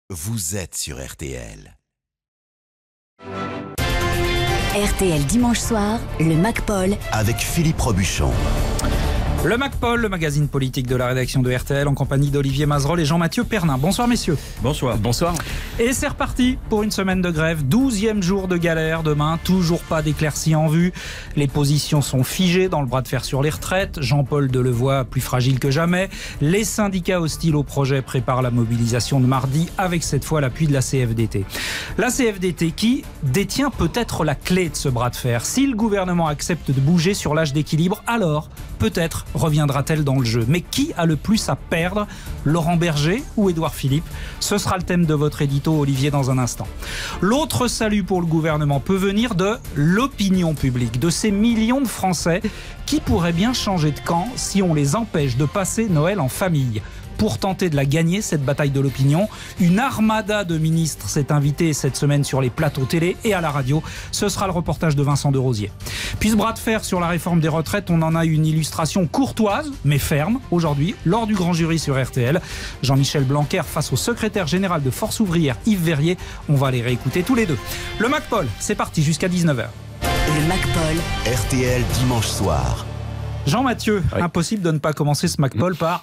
Vous êtes sur RTL. RTL dimanche soir, le MacPaul Avec Philippe Robuchon. Le MacPaul, le magazine politique de la rédaction de RTL, en compagnie d'Olivier Mazerolle et Jean-Mathieu Pernin. Bonsoir messieurs. Bonsoir. Bonsoir. Et c'est reparti pour une semaine de grève, 12e jour de galère demain, toujours pas d'éclaircies en vue. Les positions sont figées dans le bras de fer sur les retraites. Jean-Paul Delevoye plus fragile que jamais. Les syndicats hostiles au projet préparent la mobilisation de mardi avec cette fois l'appui de la CFDT. La CFDT qui détient peut-être la clé de ce bras de fer. Si le gouvernement accepte de bouger sur l'âge d'équilibre, alors peut-être reviendra-t-elle dans le jeu. Mais qui a le plus à perdre, Laurent Berger ou Édouard Philippe? Ce sera le thème de votre édito, Olivier, dans un instant. L'autre salut pour le gouvernement peut venir de l'opinion publique, de ces millions de Français qui pourraient bien changer de camp si on les empêche de passer Noël en famille. Pour tenter de la gagner, cette bataille de l'opinion, une armada de ministres s'est invitée cette semaine sur les plateaux télé et à la radio. Ce sera le reportage de Vincent de Rosier. Puis ce bras de fer sur la réforme des retraites, on en a une illustration courtoise, mais ferme, aujourd'hui, lors du grand jury sur RTL. Jean-Michel Blanquer face au secrétaire général de Force ouvrière, Yves Verrier. On va les réécouter tous les deux. Le MacPaul, c'est parti jusqu'à 19h. Le MacPaul RTL dimanche soir. Jean-Mathieu, Oui. Impossible de ne pas commencer ce MacPaul par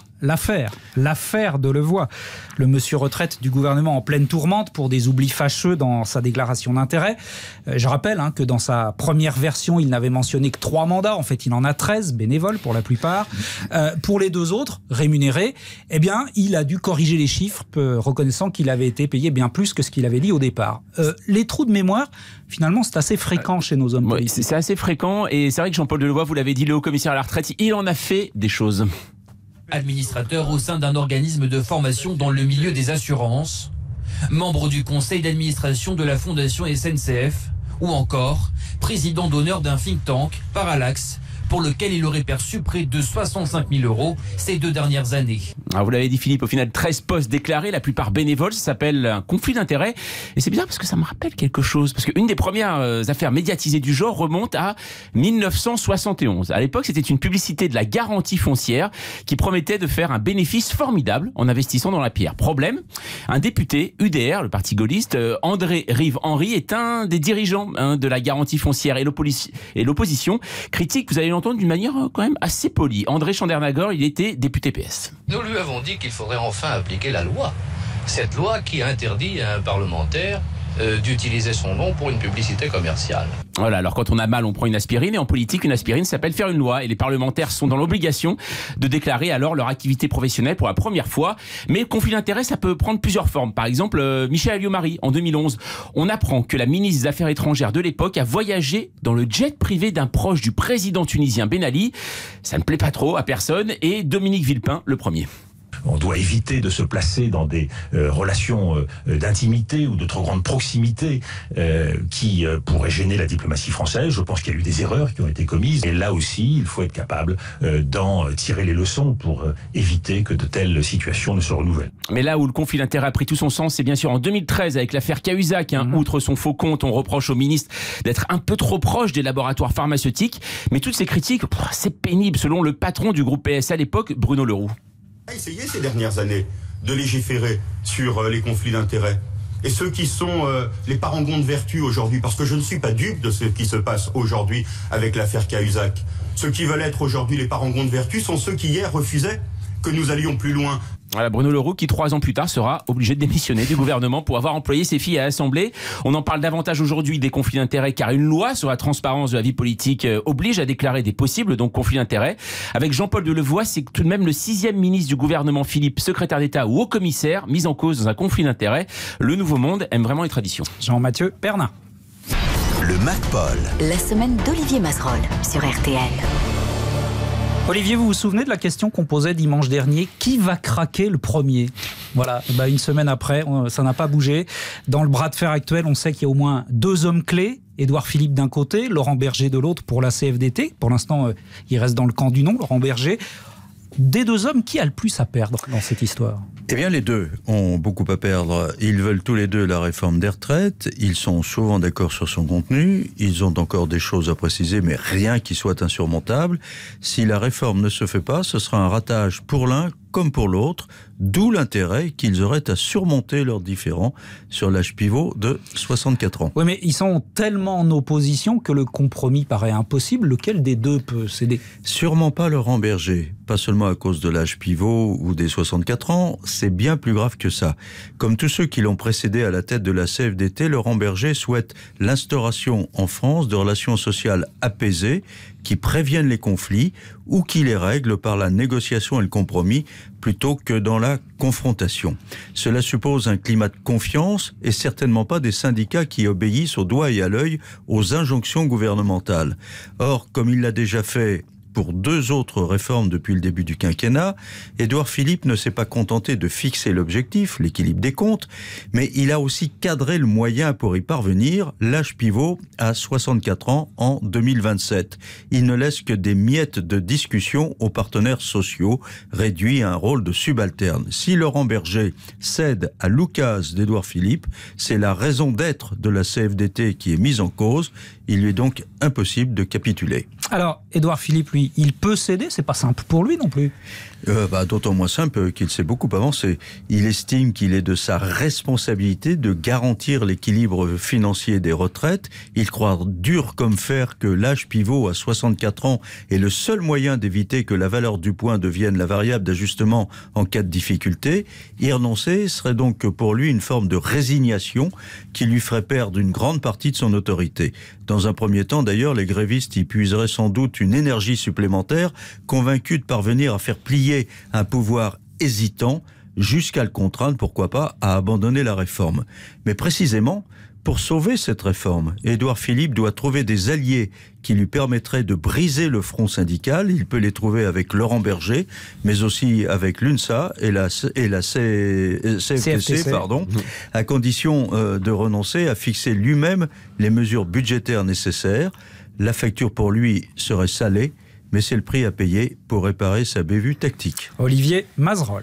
l'affaire Delevoye. Le monsieur retraite du gouvernement en pleine tourmente pour des oublis fâcheux dans sa déclaration d'intérêt. Je rappelle que dans sa première version, il n'avait mentionné que 3 mandats. En fait, il en a 13, bénévoles pour la plupart. Pour les 2 autres, rémunérés, eh bien, il a dû corriger les chiffres, reconnaissant qu'il avait été payé bien plus que ce qu'il avait dit au départ. Les trous de mémoire, finalement, c'est assez fréquent chez nos hommes politiques. C'est assez fréquent et c'est vrai que Jean-Paul Delevoye, vous l'avez dit, le haut commissaire à la retraite, il en a fait des choses. Administrateur au sein d'un organisme de formation dans le milieu des assurances, membre du conseil d'administration de la fondation SNCF, ou encore président d'honneur d'un think tank, Parallax, pour lequel il aurait perçu près de 65 000 € ces 2 dernières années. Alors vous l'avez dit Philippe, au final 13 postes déclarés, la plupart bénévoles, ça s'appelle un conflit d'intérêts. Et c'est bizarre parce que ça me rappelle quelque chose. Parce qu'une des premières affaires médiatisées du genre remonte à 1971. À l'époque, c'était une publicité de la garantie foncière qui promettait de faire un bénéfice formidable en investissant dans la pierre. Problème, un député UDR, le parti gaulliste, André Rive-Henry, est un des dirigeants de la garantie foncière et l'opposition critique, vous allez l'entendre d'une manière quand même assez polie. André Chandernagor, il était député PS. Nous lui avons dit qu'il faudrait enfin appliquer la loi. Cette loi qui interdit à un parlementaire d'utiliser son nom pour une publicité commerciale. Voilà, alors quand on a mal, on prend une aspirine, et en politique, une aspirine s'appelle faire une loi, et les parlementaires sont dans l'obligation de déclarer alors leur activité professionnelle pour la première fois. Mais le conflit d'intérêts, ça peut prendre plusieurs formes. Par exemple, Michel Alliot-Marie, en 2011, on apprend que la ministre des Affaires étrangères de l'époque a voyagé dans le jet privé d'un proche du président tunisien Ben Ali. Ça ne plaît pas trop à personne, et Dominique Villepin, le premier. On doit éviter de se placer dans des relations d'intimité ou de trop grande proximité qui pourraient gêner la diplomatie française. Je pense qu'il y a eu des erreurs qui ont été commises. Et là aussi, il faut être capable d'en tirer les leçons pour éviter que de telles situations ne se renouvellent. Mais là où le conflit d'intérêts a pris tout son sens, c'est bien sûr en 2013 avec l'affaire Cahuzac. Outre son faux compte, on reproche au ministre d'être un peu trop proche des laboratoires pharmaceutiques. Mais toutes ces critiques, c'est pénible selon le patron du groupe PS à l'époque, Bruno Le Roux. A essayé ces dernières années de légiférer sur les conflits d'intérêts. Et ceux qui sont les parangons de vertu aujourd'hui, parce que je ne suis pas dupe de ce qui se passe aujourd'hui avec l'affaire Cahuzac. Ceux qui veulent être aujourd'hui les parangons de vertu sont ceux qui hier refusaient que nous allions plus loin. Voilà, Bruno Le Roux qui 3 ans plus tard sera obligé de démissionner du gouvernement pour avoir employé ses filles à l'Assemblée. On en parle davantage aujourd'hui des conflits d'intérêts car une loi sur la transparence de la vie politique oblige à déclarer des possibles conflits d'intérêts. Avec Jean-Paul Delevoye, c'est tout de même le 6e ministre du gouvernement Philippe, secrétaire d'État ou haut commissaire, mis en cause dans un conflit d'intérêts. Le Nouveau Monde aime vraiment les traditions. Jean-Mathieu Pernin. Le MacPaul. La semaine d'Olivier Mazerolle sur RTL. Olivier, vous vous souvenez de la question qu'on posait dimanche dernier? Qui va craquer le premier? Voilà, une semaine après, ça n'a pas bougé. Dans le bras de fer actuel, on sait qu'il y a au moins 2 hommes clés. Édouard Philippe d'un côté, Laurent Berger de l'autre pour la CFDT. Pour l'instant, il reste dans le camp du non, Laurent Berger. Des 2 hommes, qui a le plus à perdre dans cette histoire? Eh bien, les 2 ont beaucoup à perdre. Ils veulent tous les 2 la réforme des retraites. Ils sont souvent d'accord sur son contenu. Ils ont encore des choses à préciser, mais rien qui soit insurmontable. Si la réforme ne se fait pas, ce sera un ratage pour l'un comme pour l'autre, d'où l'intérêt qu'ils auraient à surmonter leurs différends sur l'âge pivot de 64 ans. Oui, mais ils sont tellement en opposition que le compromis paraît impossible. Lequel des deux peut céder ? Sûrement pas Laurent Berger, pas seulement à cause de l'âge pivot ou des 64 ans, c'est bien plus grave que ça. Comme tous ceux qui l'ont précédé à la tête de la CFDT, Laurent Berger souhaite l'instauration en France de relations sociales apaisées qui préviennent les conflits ou qui les règlent par la négociation et le compromis plutôt que dans la confrontation. Cela suppose un climat de confiance et certainement pas des syndicats qui obéissent au doigt et à l'œil aux injonctions gouvernementales. Or, comme il l'a déjà fait pour 2 autres réformes depuis le début du quinquennat, Édouard Philippe ne s'est pas contenté de fixer l'objectif, l'équilibre des comptes, mais il a aussi cadré le moyen pour y parvenir, l'âge pivot à 64 ans en 2027. Il ne laisse que des miettes de discussion aux partenaires sociaux, réduits à un rôle de subalterne. Si Laurent Berger cède à l'oukase d'Édouard Philippe, c'est la raison d'être de la CFDT qui est mise en cause. Il lui est donc impossible de capituler. Alors, Édouard Philippe, lui, il peut céder, c'est pas simple pour lui non plus. D'autant moins simple qu'il s'est beaucoup avancé. Il estime qu'il est de sa responsabilité de garantir l'équilibre financier des retraites. Il croit dur comme fer que l'âge pivot à 64 ans est le seul moyen d'éviter que la valeur du point devienne la variable d'ajustement en cas de difficulté. Y renoncer serait donc pour lui une forme de résignation qui lui ferait perdre une grande partie de son autorité. Dans un premier temps, d'ailleurs, les grévistes y puiseraient sans doute une énergie supplémentaire, convaincus de parvenir à faire plier un pouvoir hésitant jusqu'à le contraindre, pourquoi pas, à abandonner la réforme. Mais précisément, pour sauver cette réforme, Édouard Philippe doit trouver des alliés qui lui permettraient de briser le front syndical. Il peut les trouver avec Laurent Berger, mais aussi avec l'UNSA et la CFTC, à condition de renoncer à fixer lui-même les mesures budgétaires nécessaires. La facture pour lui serait salée, mais c'est le prix à payer pour réparer sa bévue tactique. Olivier Mazerolle.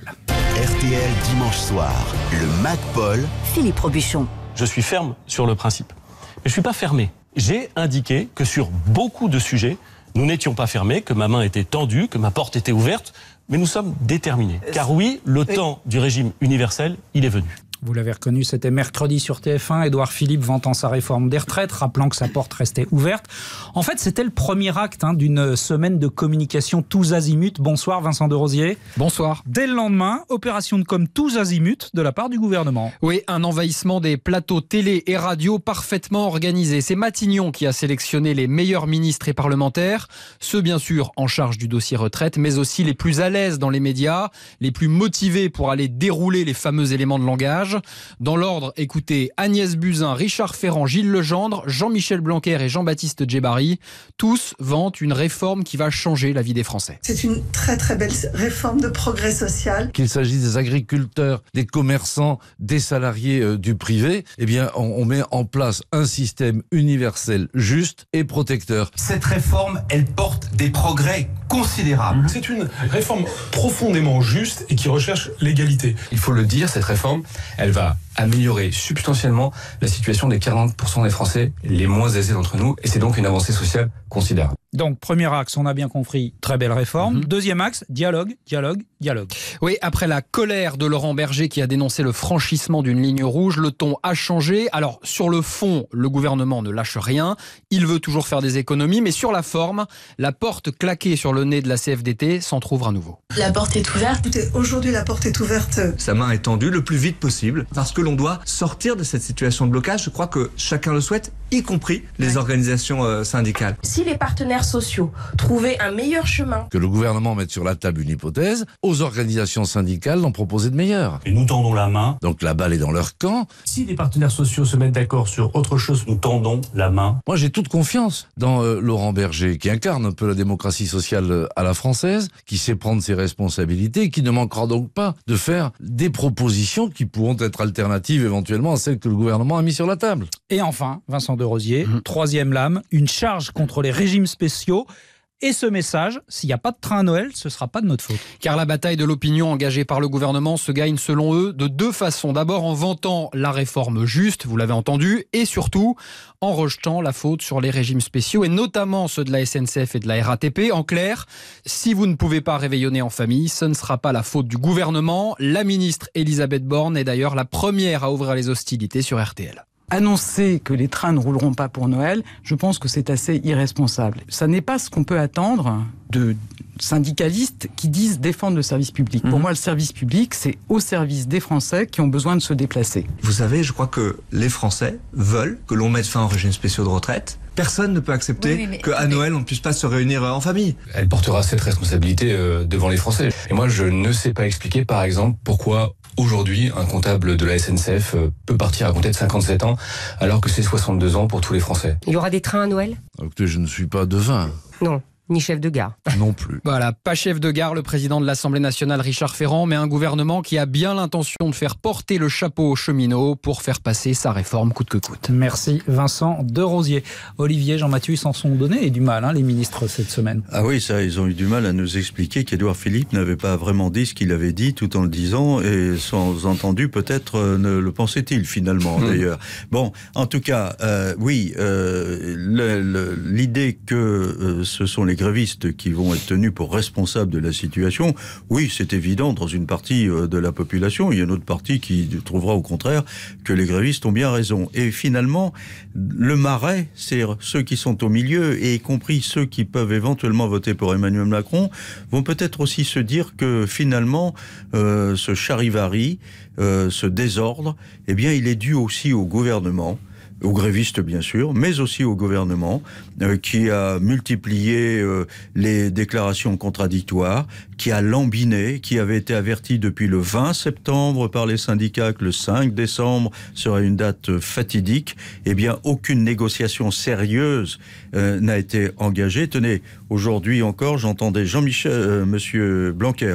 RTL dimanche soir, le MacPaul. Philippe Robuchon. Je suis ferme sur le principe. Mais je ne suis pas fermé. J'ai indiqué que sur beaucoup de sujets, nous n'étions pas fermés, que ma main était tendue, que ma porte était ouverte, mais nous sommes déterminés. Car oui, le temps du régime universel, il est venu. Vous l'avez reconnu, c'était mercredi sur TF1. Édouard Philippe vantant sa réforme des retraites, rappelant que sa porte restait ouverte. En fait, c'était le premier acte d'une semaine de communication tous azimuts. Bonsoir Vincent de Rosier. Bonsoir. Dès le lendemain, opération de com tous azimuts de la part du gouvernement. Oui, un envahissement des plateaux télé et radio parfaitement organisé. C'est Matignon qui a sélectionné les meilleurs ministres et parlementaires, ceux bien sûr en charge du dossier retraite, mais aussi les plus à l'aise dans les médias, les plus motivés pour aller dérouler les fameux éléments de langage. Dans l'ordre, écoutez Agnès Buzyn, Richard Ferrand, Gilles Legendre, Jean-Michel Blanquer et Jean-Baptiste Djebbari. Tous vantent une réforme qui va changer la vie des Français. C'est une très très belle réforme de progrès social. Qu'il s'agisse des agriculteurs, des commerçants, des salariés du privé, eh bien on met en place un système universel juste et protecteur. Cette réforme, elle porte des progrès considérables. C'est une réforme profondément juste et qui recherche l'égalité. Il faut le dire, cette réforme, elle va améliorer substantiellement la situation des 40% des Français les moins aisés d'entre nous, et c'est donc une avancée sociale considérable. Donc, premier axe, on a bien compris, très belle réforme. Deuxième axe, dialogue, dialogue, dialogue. Oui, après la colère de Laurent Berger qui a dénoncé le franchissement d'une ligne rouge, le ton a changé. Alors, sur le fond, le gouvernement ne lâche rien. Il veut toujours faire des économies, mais sur la forme, la porte claquée sur le nez de la CFDT s'en trouvera à nouveau. La porte est ouverte. Écoutez, aujourd'hui, la porte est ouverte. Sa main est tendue le plus vite possible, parce que l'on doit sortir de cette situation de blocage. Je crois que chacun le souhaite, y compris les organisations syndicales. Si les partenaires sociaux trouvaient un meilleur chemin, que le gouvernement mette sur la table une hypothèse, aux organisations syndicales d'en proposer de meilleures. Et nous tendons la main. Donc la balle est dans leur camp. Si les partenaires sociaux se mettent d'accord sur autre chose, nous tendons la main. Moi j'ai toute confiance dans Laurent Berger, qui incarne un peu la démocratie sociale à la française, qui sait prendre ses responsabilités, qui ne manquera donc pas de faire des propositions qui pourront être alternatives éventuellement à celles que le gouvernement a mis sur la table. Et enfin, Vincent de Rosier, troisième lame, une charge contre les régimes spéciaux Et ce message, s'il n'y a pas de train à Noël, ce ne sera pas de notre faute. Car la bataille de l'opinion engagée par le gouvernement se gagne selon eux de deux façons. D'abord en vantant la réforme juste, vous l'avez entendu, et surtout en rejetant la faute sur les régimes spéciaux, et notamment ceux de la SNCF et de la RATP. En clair, si vous ne pouvez pas réveillonner en famille, ce ne sera pas la faute du gouvernement. La ministre Elisabeth Borne est d'ailleurs la première à ouvrir les hostilités sur RTL. Annoncer que les trains ne rouleront pas pour Noël, je pense que c'est assez irresponsable. Ça n'est pas ce qu'on peut attendre de syndicalistes qui disent défendre le service public. Pour moi, le service public, c'est au service des Français qui ont besoin de se déplacer. Vous savez, je crois que les Français veulent que l'on mette fin aux régimes spéciaux de retraite. Personne ne peut accepter qu'à Noël, on ne puisse pas se réunir en famille. Elle portera cette responsabilité devant les Français. Et moi, je ne sais pas expliquer, par exemple, pourquoi aujourd'hui, un comptable de la SNCF peut partir à compter de 57 ans, alors que c'est 62 ans pour tous les Français. Il y aura des trains à Noël ? Écoutez, je ne suis pas devin. Non. Ni chef de gare. Non plus. Voilà, pas chef de gare, le président de l'Assemblée nationale Richard Ferrand, mais un gouvernement qui a bien l'intention de faire porter le chapeau aux cheminots pour faire passer sa réforme coûte que coûte. Merci Vincent Derosier. Olivier, Jean-Mathieu, ils s'en sont donné et du mal, les ministres, cette semaine. Ah oui, ça, ils ont eu du mal à nous expliquer qu'Édouard Philippe n'avait pas vraiment dit ce qu'il avait dit tout en le disant, et sans entendu, peut-être ne le pensait-il finalement, d'ailleurs. Bon, en tout cas, oui, l'idée que ce sont les grévistes qui vont être tenus pour responsables de la situation, oui, c'est évident dans une partie de la population. Il y a une autre partie qui trouvera au contraire que les grévistes ont bien raison. Et finalement, le marais, c'est ceux qui sont au milieu, et y compris ceux qui peuvent éventuellement voter pour Emmanuel Macron, vont peut-être aussi se dire que finalement, ce charivari, ce désordre, eh bien, il est dû aussi au gouvernement, aux grévistes bien sûr, mais aussi au gouvernement qui a multiplié les déclarations contradictoires, qui a lambiné, qui avait été averti depuis le 20 septembre par les syndicats que le 5 décembre serait une date fatidique. Eh bien, aucune négociation sérieuse n'a été engagée. Tenez, aujourd'hui encore, j'entendais Monsieur Blanquer,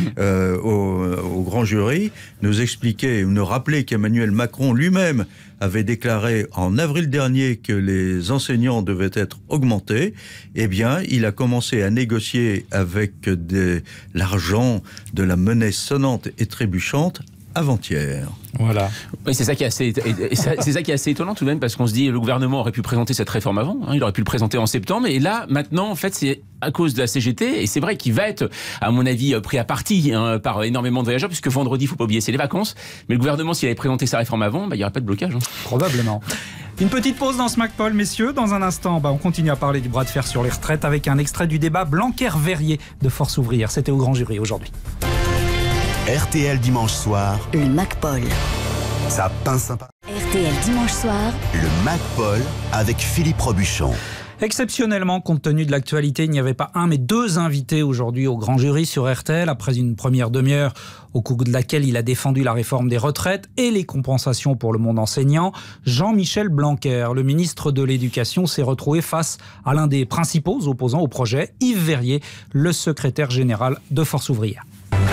au grand jury, nous expliquer, nous rappeler qu'Emmanuel Macron lui-même avait déclaré en avril dernier que les enseignants devaient être augmentés. Eh bien, il a commencé à négocier avec l'argent de la monnaie sonnante et trébuchante avant-hier. Voilà. Oui, c'est ça qui est assez étonnant tout de même, parce qu'on se dit le gouvernement aurait pu présenter cette réforme avant, il aurait pu le présenter en septembre, et là maintenant en fait c'est à cause de la CGT, et c'est vrai qu'il va être à mon avis pris à partie par énormément de voyageurs, puisque vendredi, il faut pas oublier, c'est les vacances, mais le gouvernement, s'il avait présenté sa réforme avant, il n'y aurait pas de blocage. Probablement. Une petite pause dans ce MacPol, messieurs. Dans un instant, on continue à parler du bras de fer sur les retraites avec un extrait du débat Blanquer-Verrier de Force Ouvrière. C'était au grand jury aujourd'hui. RTL dimanche soir. Le MacPol. Ça pince sympa. RTL dimanche soir. Le MacPol avec Philippe Robuchon. Exceptionnellement, compte tenu de l'actualité, il n'y avait pas un mais deux invités aujourd'hui au grand jury sur RTL, après une première demi-heure au cours de laquelle il a défendu la réforme des retraites et les compensations pour le monde enseignant. Jean-Michel Blanquer, le ministre de l'Éducation, s'est retrouvé face à l'un des principaux opposants au projet, Yves Verrier, le secrétaire général de Force Ouvrière.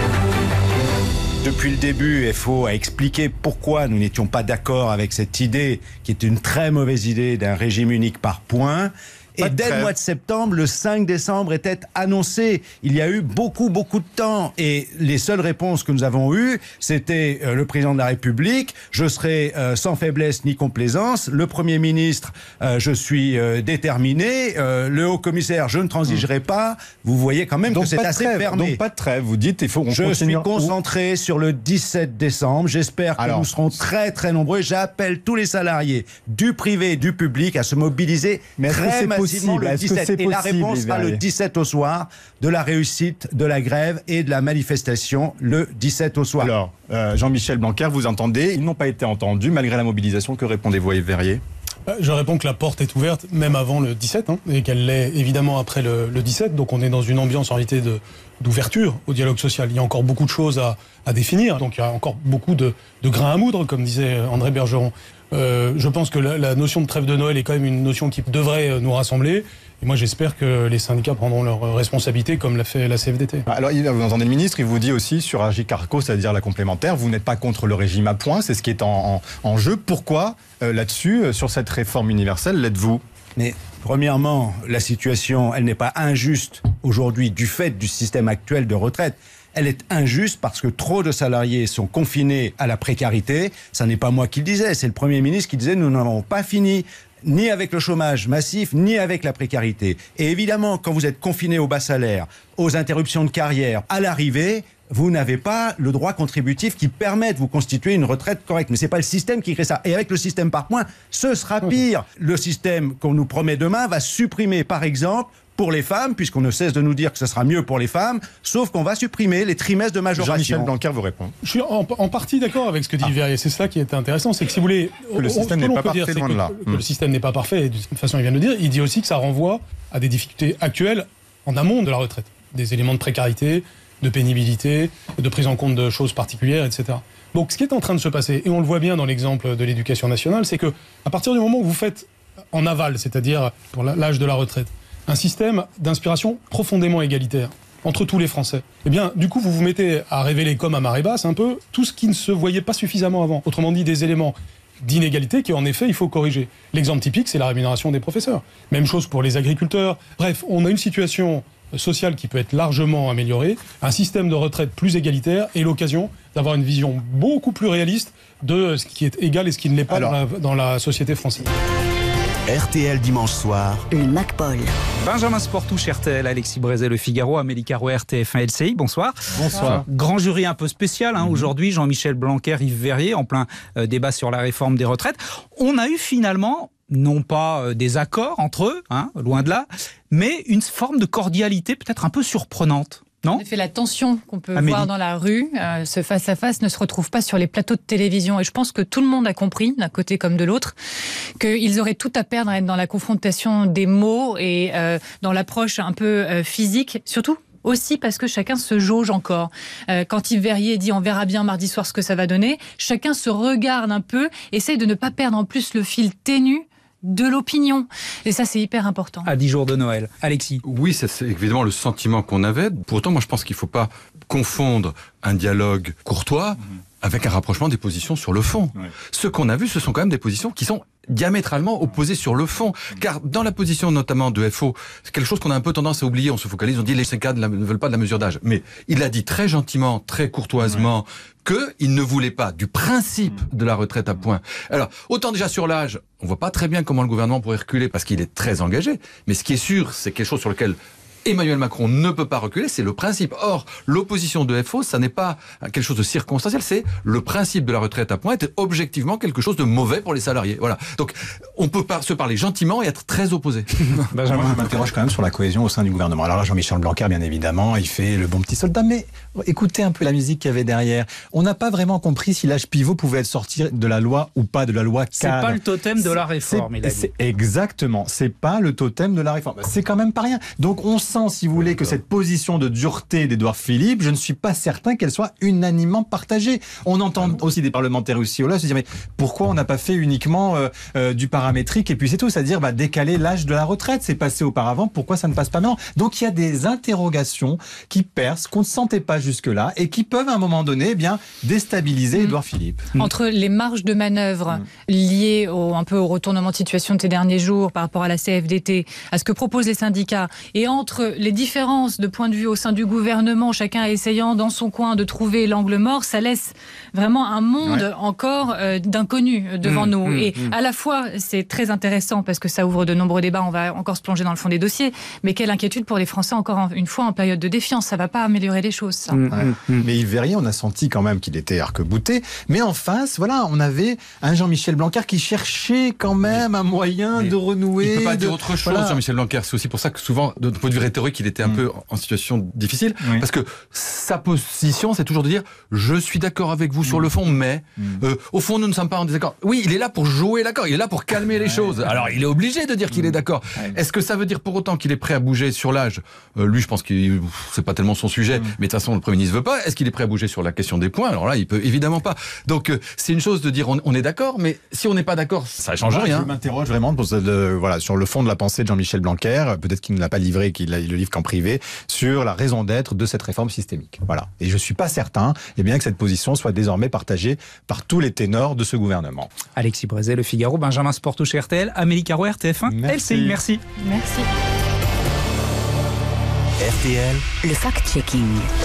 Depuis le début, FO a expliqué pourquoi nous n'étions pas d'accord avec cette idée, qui est une très mauvaise idée d'un régime unique par points. Et dès le mois de septembre, le 5 décembre était annoncé. Il y a eu beaucoup de temps. Et les seules réponses que nous avons eues, c'était le président de la République, je serai sans faiblesse ni complaisance. Le Premier ministre, je suis déterminé. Le haut-commissaire, je ne transigerai pas. Vous voyez quand même que c'est assez fermé. Donc pas de trêve, vous dites, il faut qu'on continue. Je suis concentré sur le 17 décembre. J'espère que nous serons très nombreux. J'appelle tous les salariés du privé et du public à se mobiliser très massivement le 17. Et la réponse sera le 17 au soir, de la réussite de la grève et de la manifestation le 17 au soir. Alors, Jean-Michel Blanquer, vous entendez, ils n'ont pas été entendus malgré la mobilisation. Que répondez-vous à Yves Verrier ? Je réponds que la porte est ouverte même avant le 17, et qu'elle l'est évidemment après le 17. Donc on est dans une ambiance en réalité d'ouverture au dialogue social. Il y a encore beaucoup de choses à définir, donc il y a encore beaucoup de grains à moudre, comme disait André Bergeron. Je pense que la notion de trêve de Noël est quand même une notion qui devrait nous rassembler. Et moi, j'espère que les syndicats prendront leurs responsabilités, comme l'a fait la CFDT. Alors, vous entendez le ministre, il vous dit aussi sur Agicarco, c'est-à-dire la complémentaire, vous n'êtes pas contre le régime à points, c'est ce qui est en jeu. Pourquoi, là-dessus, sur cette réforme universelle, l'êtes-vous ? Mais Premièrement, la situation, elle n'est pas injuste aujourd'hui du fait du système actuel de retraite. Elle est injuste parce que trop de salariés sont confinés à la précarité. Ça n'est pas moi qui le disais, c'est le Premier ministre qui disait nous n'avons pas fini ni avec le chômage massif, ni avec la précarité. Et évidemment, quand vous êtes confiné au bas salaire, aux interruptions de carrière, à l'arrivée, vous n'avez pas le droit contributif qui permet de vous constituer une retraite correcte. Mais c'est pas le système qui crée ça. Et avec le système par points, ce sera pire. Le système qu'on nous promet demain va supprimer, par exemple, pour les femmes, puisqu'on ne cesse de nous dire que ce sera mieux pour les femmes, sauf qu'on va supprimer les trimestres de majoration. Jean-Michel Blanquer vous répond. Je suis en partie d'accord avec ce que dit Verrier. C'est ça qui est intéressant, c'est que si vous voulez... Le système n'est pas parfait, loin de là. Le système n'est pas parfait, et de toute façon il vient de le dire, il dit aussi que ça renvoie à des difficultés actuelles en amont de la retraite. Des éléments de précarité, de pénibilité, de prise en compte de choses particulières, etc. Donc ce qui est en train de se passer, et on le voit bien dans l'exemple de l'éducation nationale, c'est que à partir du moment où vous faites en aval, c'est-à-dire pour l'âge de la retraite, un système d'inspiration profondément égalitaire entre tous les Français, eh bien, du coup, vous vous mettez à révéler comme à marée basse un peu tout ce qui ne se voyait pas suffisamment avant. Autrement dit, des éléments d'inégalité qu'en effet, il faut corriger. L'exemple typique, c'est la rémunération des professeurs. Même chose pour les agriculteurs. Bref, on a une situation sociale qui peut être largement améliorée, un système de retraite plus égalitaire et l'occasion d'avoir une vision beaucoup plus réaliste de ce qui est égal et ce qui ne l'est pas dans la société française. RTL dimanche soir. Le MacPol. Benjamin Sportouche, RTL, Alexis Brézet, Le Figaro, Amélie Caro, RTF1, LCI. Bonsoir. Bonsoir. Grand jury un peu spécial aujourd'hui. Jean-Michel Blanquer, Yves Verrier, en plein débat sur la réforme des retraites. On a eu finalement, non pas des accords entre eux, loin de là, mais une forme de cordialité peut-être un peu surprenante. Non ? En effet, la tension qu'on peut voir dans la rue, ce face-à-face ne se retrouve pas sur les plateaux de télévision. Et je pense que tout le monde a compris, d'un côté comme de l'autre, qu'ils auraient tout à perdre à être dans la confrontation des mots et dans l'approche un peu physique, surtout aussi parce que chacun se jauge encore. Quand Yves Verrier dit « on verra bien mardi soir ce que ça va donner », chacun se regarde un peu, essaye de ne pas perdre en plus le fil ténu de l'opinion. Et ça, c'est hyper important. À 10 jours de Noël. Alexis. Oui, c'est évidemment le sentiment qu'on avait. Pour autant, moi, je pense qu'il ne faut pas confondre un dialogue courtois avec un rapprochement des positions sur le fond. Ouais. Ce qu'on a vu, ce sont quand même des positions qui sont diamétralement opposées sur le fond. Car dans la position notamment de FO, c'est quelque chose qu'on a un peu tendance à oublier. On se focalise, on dit les CK ne veulent pas de la mesure d'âge. Mais il a dit très gentiment, très courtoisement, qu'il ne voulait pas du principe de la retraite à points. Alors, autant déjà sur l'âge, on voit pas très bien comment le gouvernement pourrait reculer parce qu'il est très engagé. Mais ce qui est sûr, c'est quelque chose sur lequel Emmanuel Macron ne peut pas reculer, c'est le principe. Or, l'opposition de FO, ça n'est pas quelque chose de circonstanciel, c'est le principe de la retraite à points est objectivement quelque chose de mauvais pour les salariés. Voilà. Donc, on peut se parler gentiment et être très opposés. Benjamin, moi, je m'interroge quand même sur la cohésion au sein du gouvernement. Alors là, Jean-Michel Blanquer, bien évidemment, il fait le bon petit soldat, mais écoutez un peu la musique qu'il y avait derrière. On n'a pas vraiment compris si l'âge pivot pouvait être sorti de la loi ou pas de la loi cadre. C'est pas le totem de la réforme, il a dit. Exactement, c'est pas le totem de la réforme. C'est quand même pas rien. Donc, on sent, si vous voulez, que cette position de dureté d'Édouard Philippe, je ne suis pas certain qu'elle soit unanimement partagée. On entend aussi des parlementaires aussi là se dire mais pourquoi on n'a pas fait uniquement du paramétrique et puis c'est tout, c'est-à-dire décaler l'âge de la retraite, c'est passé auparavant, pourquoi ça ne passe pas maintenant? Donc il y a des interrogations qui percent, qu'on ne sentait pas jusque-là et qui peuvent à un moment donné déstabiliser Édouard Philippe. Entre les marges de manœuvre liées un peu au retournement de situation de ces derniers jours par rapport à la CFDT, à ce que proposent les syndicats et entre les différences de point de vue au sein du gouvernement, chacun essayant dans son coin de trouver l'angle mort, ça laisse vraiment un monde encore d'inconnus devant nous. Et à la fois, c'est très intéressant parce que ça ouvre de nombreux débats, on va encore se plonger dans le fond des dossiers, mais quelle inquiétude pour les Français encore une fois en période de défiance, ça ne va pas améliorer les choses. Ça. Mais Yves Verrier, on a senti quand même qu'il était arc-bouté, mais en face, voilà, on avait un Jean-Michel Blanquer qui cherchait quand même un moyen de renouer. Il ne peut pas dire autre chose, Jean-Michel Blanquer, c'est aussi pour ça que souvent, de point de vue rhétorique, il était un peu en situation difficile, parce que sa position, c'est toujours de dire « je suis d'accord avec vous sur le fond, mais au fond, nous ne sommes pas en désaccord ». Oui, il est là pour jouer l'accord, il est là pour calmer les choses. Alors, il est obligé de dire qu'il est d'accord. Est-ce que ça veut dire pour autant qu'il est prêt à bouger sur l'âge? Lui, je pense que c'est pas tellement son sujet, mais de toute façon, le Premier ministre veut pas. Est-ce qu'il est prêt à bouger sur la question des points? Alors là, il peut évidemment pas. Donc, c'est une chose de dire on est d'accord, mais si on n'est pas d'accord, ça change rien. Je m'interroge vraiment sur le fond de la pensée de Jean-Michel Blanquer. Peut-être qu'il ne l'a pas livré, qu'il le livre qu'en privé, sur la raison d'être de cette réforme systémique. Voilà. Et je ne suis pas certain que cette position soit désormais partagée par tous les ténors de ce gouvernement. Alexis Brézet, Le Figaro, Benjamin Sportouche, RTL, Amélie Caro, RTF1, LCI. Merci. Merci. RTL, le fact-checking.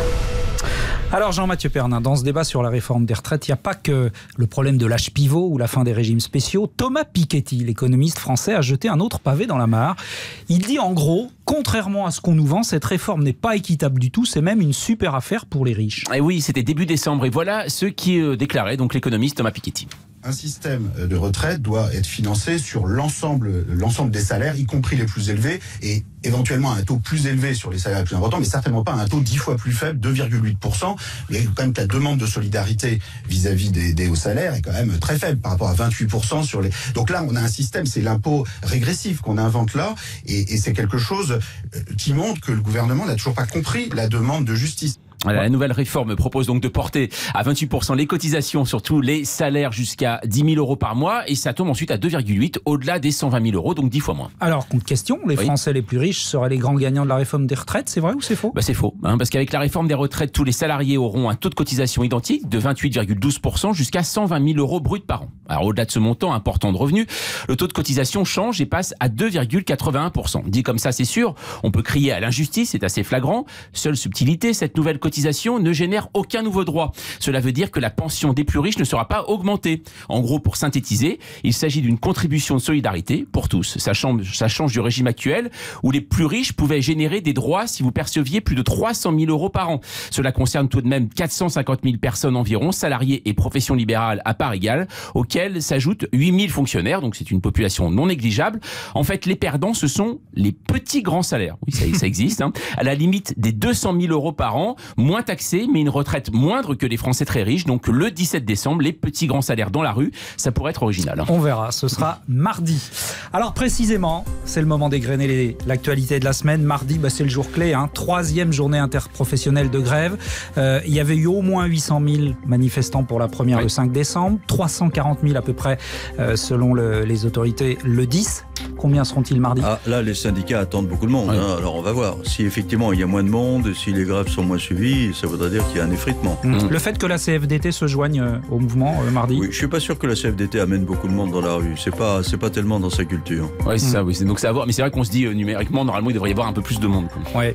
Alors Jean-Mathieu Pernin, dans ce débat sur la réforme des retraites, il n'y a pas que le problème de l'âge pivot ou la fin des régimes spéciaux. Thomas Piketty, l'économiste français, a jeté un autre pavé dans la mare. Il dit en gros, contrairement à ce qu'on nous vend, cette réforme n'est pas équitable du tout, c'est même une super affaire pour les riches. Et oui, c'était début décembre et voilà ce qui déclarait donc l'économiste Thomas Piketty. Un système de retraite doit être financé sur l'ensemble des salaires, y compris les plus élevés, et éventuellement un taux plus élevé sur les salaires les plus importants, mais certainement pas un taux 10 fois plus faible, 2,8%. Il y a quand même la demande de solidarité vis-à-vis des hauts salaires est quand même très faible par rapport à 28% sur les... Donc là, on a un système, c'est l'impôt régressif qu'on invente là, et c'est quelque chose qui montre que le gouvernement n'a toujours pas compris la demande de justice. Voilà, la nouvelle réforme propose donc de porter à 28% les cotisations sur tous les salaires jusqu'à 10 000 € par mois et ça tombe ensuite à 2,8 au-delà des 120 000 €, donc 10 fois moins. Alors, question, les Français les plus riches seraient les grands gagnants de la réforme des retraites, c'est vrai ou c'est faux ? C'est faux, parce qu'avec la réforme des retraites, tous les salariés auront un taux de cotisation identique de 28,12% jusqu'à 120 000 € bruts par an. Alors au-delà de ce montant important de revenus, le taux de cotisation change et passe à 2,81%. Dit comme ça, c'est sûr, on peut crier à l'injustice, c'est assez flagrant. Seule subtilité, cette nouvelle cotisation ne génère aucun nouveau droit. Cela veut dire que la pension des plus riches ne sera pas augmentée. En gros, pour synthétiser, il s'agit d'une contribution de solidarité pour tous. Ça change du régime actuel où les plus riches pouvaient générer des droits si vous perceviez plus de 300 000 € par an. Cela concerne tout de même 450 000 personnes environ, salariés et professions libérales à part égale, auxquels s'ajoutent 8 000 fonctionnaires, donc c'est une population non négligeable. En fait, les perdants, ce sont les petits grands salaires. Oui, ça existe, à la limite des 200 000 € par an, moins taxés, mais une retraite moindre que les Français très riches. Donc le 17 décembre, les petits grands salaires dans la rue, ça pourrait être original. On verra, ce sera mardi. Alors précisément, c'est le moment d'égrener l'actualité de la semaine. Mardi, c'est le jour clé, 3e journée interprofessionnelle de grève. Il y avait eu au moins 800 000 manifestants pour la première le 5 décembre, 340 000 à peu près selon les autorités le 10. Combien seront-ils mardi ? Là, les syndicats attendent beaucoup de monde. Alors on va voir. Si effectivement il y a moins de monde, si les grèves sont moins suivies, ça voudrait dire qu'il y a un effritement. Le fait que la CFDT se joigne au mouvement mardi ? Oui, je suis pas sûr que la CFDT amène beaucoup de monde dans la rue. C'est pas tellement dans sa culture. Oui, c'est ça. Oui. Donc c'est à voir. Mais c'est vrai qu'on se dit numériquement, normalement, il devrait y avoir un peu plus de monde. Ouais.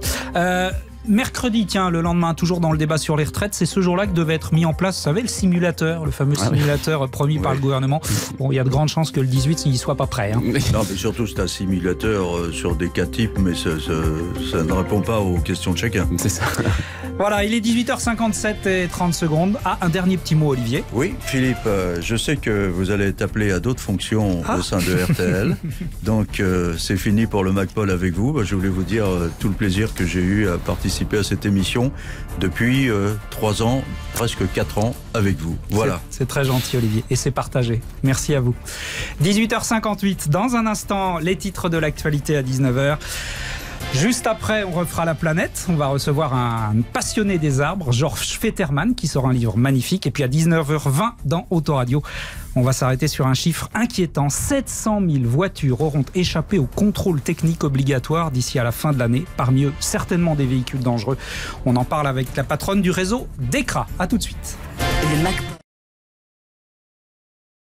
Mercredi, le lendemain, toujours dans le débat sur les retraites, c'est ce jour-là que devait être mis en place, vous savez, le simulateur, le fameux simulateur promis par le gouvernement. Bon, il y a de grandes chances que le 18, il n'y soit pas prêt. Non, mais surtout, c'est un simulateur sur des cas types, mais ça ne répond pas aux questions de chacun. C'est ça. Voilà, il est 18h57 et 30 secondes. Un dernier petit mot, Olivier. Oui, Philippe, je sais que vous allez être appelé à d'autres fonctions au sein de RTL. Donc, c'est fini pour le MacPol avec vous. Je voulais vous dire tout le plaisir que j'ai eu à participer à cette émission depuis 3 ans, presque 4 ans avec vous. Voilà. C'est très gentil, Olivier, et c'est partagé. Merci à vous. 18h58, dans un instant, les titres de l'actualité à 19h. Juste après, on refera la planète. On va recevoir un passionné des arbres, Georges Fetterman, qui sort un livre magnifique. Et puis à 19h20, dans Autoradio, on va s'arrêter sur un chiffre inquiétant. 700 000 voitures auront échappé au contrôle technique obligatoire d'ici à la fin de l'année. Parmi eux, certainement des véhicules dangereux. On en parle avec la patronne du réseau DECRA. À tout de suite. Le MacPol.